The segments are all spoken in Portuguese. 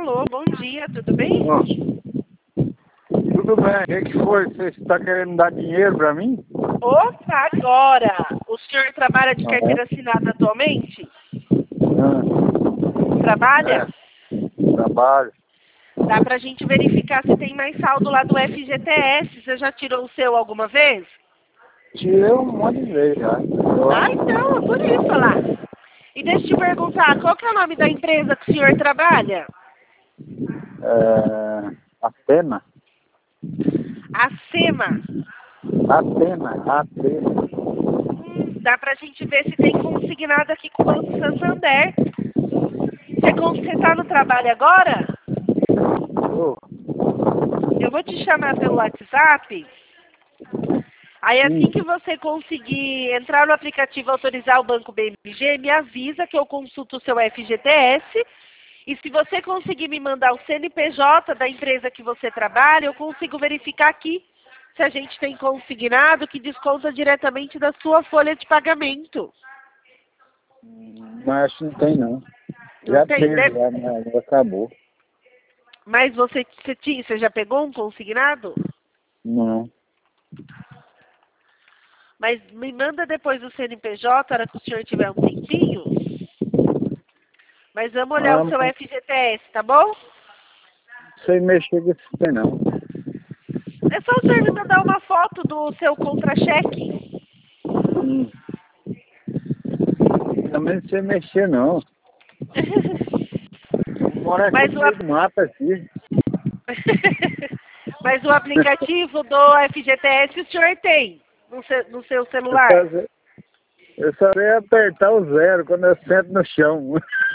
Alô, bom dia, tudo bem? Nossa. Tudo bem, o que foi? Você está querendo dar dinheiro para mim? Opa, agora! O senhor trabalha de carteira É. assinada atualmente? Ah, Trabalha? trabalho. Dá pra gente verificar se tem mais saldo lá do FGTS. Você já tirou o seu alguma vez? Tirei um monte de vezes já. Ah, então, é por isso, olha lá. E deixa eu te perguntar, qual que é o nome da empresa que o senhor trabalha? Atena. A SEMA. Atena. Dá pra gente ver se tem consignado aqui com o Banco Santander. Você tá no trabalho agora? Oh, Eu vou te chamar pelo WhatsApp. Aí assim que você conseguir entrar no aplicativo e autorizar o Banco BMG, me avisa que eu consulto o seu FGTS. E se você conseguir me mandar o CNPJ da empresa que você trabalha, eu consigo verificar aqui se a gente tem consignado que desconta diretamente da sua folha de pagamento. mas acho que não tem não. Não Já tem, teve, né? mas acabou. Mas você já pegou um consignado? Não. Mas me manda depois o CNPJ, na hora que o senhor tiver um tempinho. Mas vamos olhar Ah, o seu mas FGTS, tá bom? não sei mexer com isso tem não. É só o senhor me mandar uma foto do seu contra-cheque. Também não sei mexer não. Mora aqui Mas no meio do mato aqui. Mas o aplicativo do FGTS o senhor tem no seu celular. Eu só sei apertar o zero quando eu sento no chão.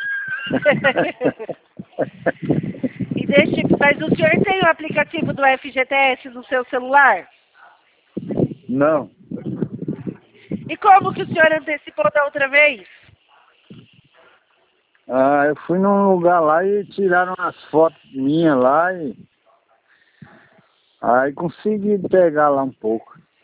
Mas o senhor tem o aplicativo do FGTS no seu celular? Não. E como que o senhor antecipou da outra vez? Ah, eu fui num lugar lá e tiraram umas fotos minhas lá e aí consegui pegar lá um pouco.